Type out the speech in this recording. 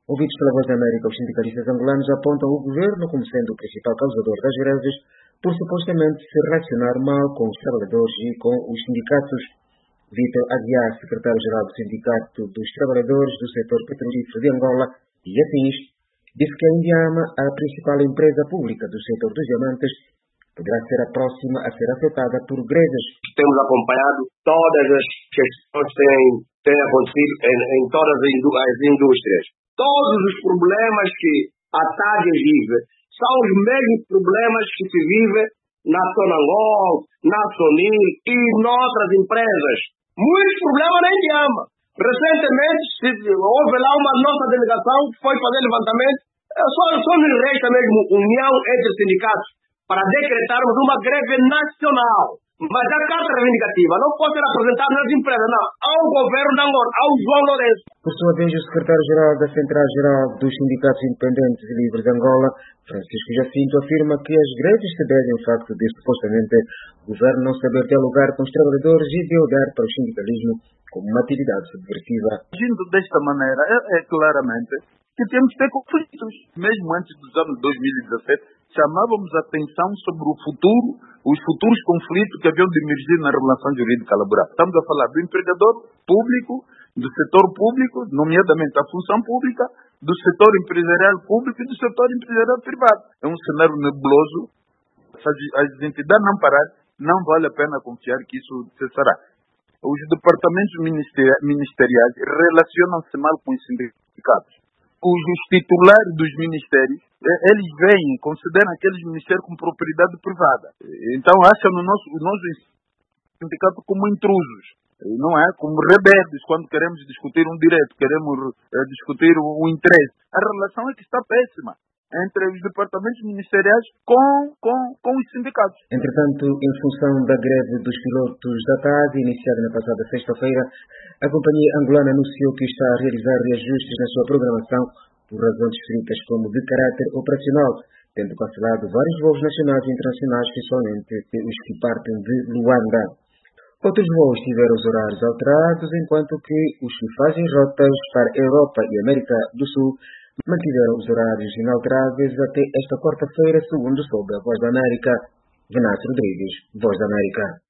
Ouvidos pela Voz da América, os sindicalistas angolanos apontam o governo como sendo o principal causador das greves por supostamente se relacionar mal com os trabalhadores e com os sindicatos. Vítor Aguiar, secretário-geral do Sindicato dos Trabalhadores do Setor Petrolífero de Angola e Afins, disse que a Indiama, a principal empresa pública do setor dos diamantes, poderá ser a próxima a ser afetada por greves. Temos acompanhado todas as questões que têm acontecido em todas as indústrias. Todos os problemas que a TAG vive são os mesmos problemas que se vive na Sonangol, na Sonil e noutras empresas. Muitos problemas na Indiama. Recentemente houve lá uma nossa delegação que foi fazer levantamento. Só nos resta mesmo união entre sindicatos para decretarmos uma greve nacional. Mas a carta reivindicativa não pode ser apresentada nas empresas, não. Ao governo de Angola, ao João Lourenço. Por sua vez, o secretário-geral da Central-Geral dos Sindicatos Independentes e Livres de Angola, Francisco Jacinto, afirma que as greves se devem ao facto de, supostamente, o governo não saber dialogar com os trabalhadores e de olhar para o sindicalismo como uma atividade subversiva. Agindo desta maneira, é claramente que temos que ter conflitos. Mesmo antes dos anos 2017, chamávamos a atenção sobre o futuro, os futuros conflitos que haviam de emergir na relação jurídica laboral. Estamos a falar do empregador público, do setor público, nomeadamente a função pública, do setor empresarial público e do setor empresarial privado. É um cenário nebuloso. Se as entidades não pararem, não vale a pena confiar que isso cessará. Os departamentos ministeriais relacionam-se mal com os sindicatos. Os titulares dos ministérios, eles consideram aqueles ministérios como propriedade privada. Então acham o nosso sindicato como intrusos, não é? Como rebeldes quando queremos discutir um direito, queremos discutir um interesse. A relação é que está péssima entre os departamentos ministeriais com os sindicatos. Entretanto, em função da greve dos pilotos da TAG, iniciada na passada sexta-feira, a companhia angolana anunciou que está a realizar reajustes na sua programação por razões descritas como de caráter operacional, tendo cancelado vários voos nacionais e internacionais, principalmente os que partem de Luanda. Outros voos tiveram os horários alterados, enquanto que os que fazem rotas para a Europa e América do Sul mantiveram os horários inalteráveis até esta quarta-feira, segundo soube a Voz da América. Venâncio Rodrigues, Voz da América.